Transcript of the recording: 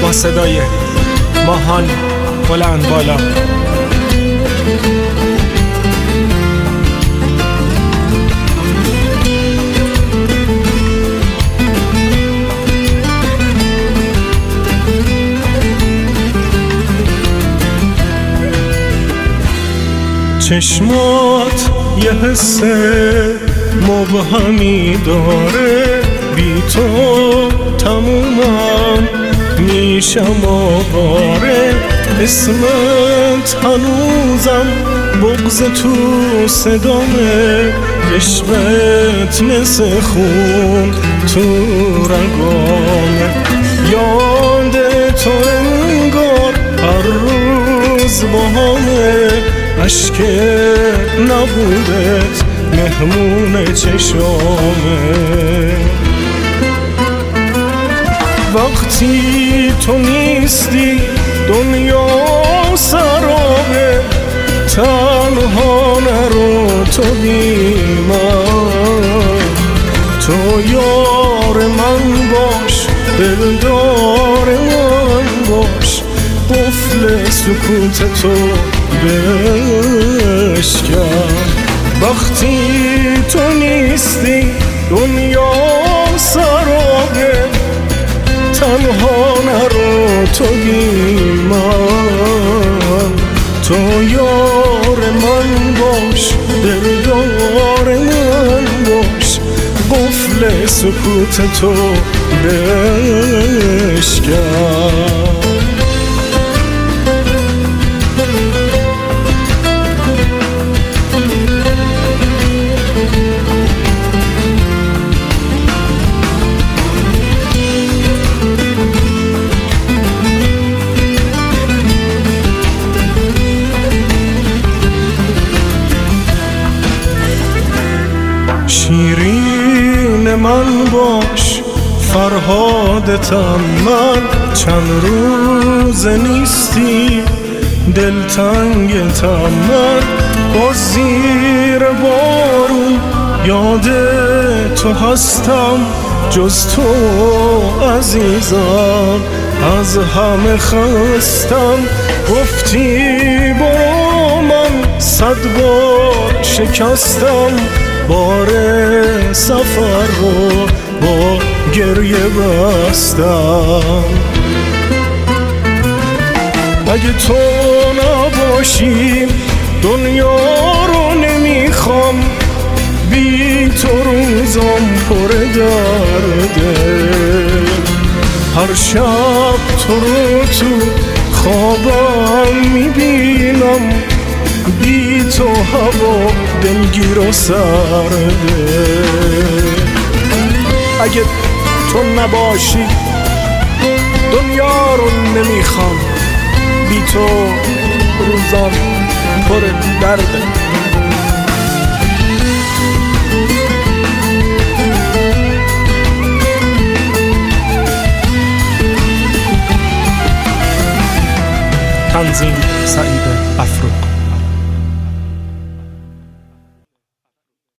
با صدای ماهان بلند بالا. چشمات یه حس مبهمی داره، بی تو تمومم میشم آواره. اسمت هنوزم بغض تو صدامه، عشقت مثل خون تو رگامه. یاد تو انگار هر روز باهامه، عشق نبودت مهمون چشامه. وقتی تو نیستی دنیا سرابه، تنها نرو تو بی من. تو یار من باش، دلدار من باش، قفل سکوت تو بشکن. وقتی تو نیستی دنیا سرابه، تنها نرو تو بی من. تو یار من باش، دلدار من باش، قفل سکوت تو بشکن. شیرین من باش، فرهادتم من، چند روز نیستی دلتنگتم من. با زیر بارون یاد تو هستم، جز تو عزیزم از همه خستم. گفتی برو من 100 بار شکستم، بار سفر رو با گریه بستم. اگه تو نباشی دنیا رو نمیخوام، بی تو روزم پر درده. هر شب تو رو تو خوابم میبینم، بی تو هوا دلگیر و سرده. اگه تو نباشی دنیا رو نمیخوام، بی تو روزام پر درده. تنظیم سعید عفیفی.